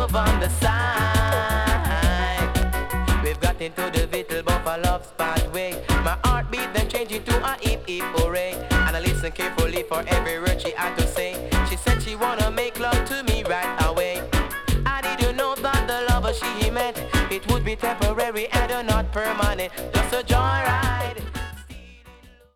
love on the side. We've got into the little buffer love's pathway. My heartbeat then changed into a hip hip hooray. And I listen carefully for every word she had to say. She said she wanna make love to me right away. I didn't know that the lover she met, it would be temporary and not permanent.